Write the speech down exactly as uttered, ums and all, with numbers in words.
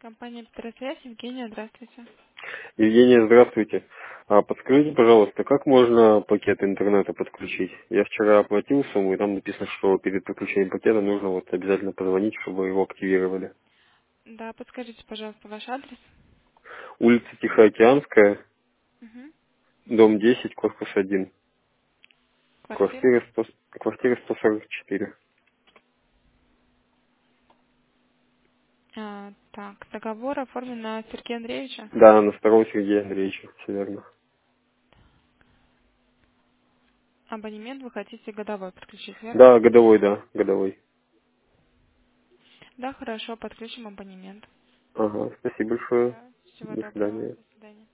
Компания «Петросвязь», Евгения, здравствуйте. Евгения, здравствуйте. А подскажите, пожалуйста, как можно пакет интернета подключить? Я вчера оплатил сумму, и там написано, что перед подключением пакета нужно вот обязательно позвонить, чтобы его активировали. Да, подскажите, пожалуйста, ваш адрес. Улица Тихоокеанская, Угу. дом десять, корпус один, Квартира. квартира, сто, квартира сто сорок четыре. А, так, договор оформлен на Сергея Андреевича. Да, на второго Сергея Андреевича, все верно. Абонемент вы хотите годовой подключить, верно? Да, годовой, да, годовой. Да, хорошо, подключим абонемент. Ага, спасибо большое. Да, всего До доброго. свидания. До свидания.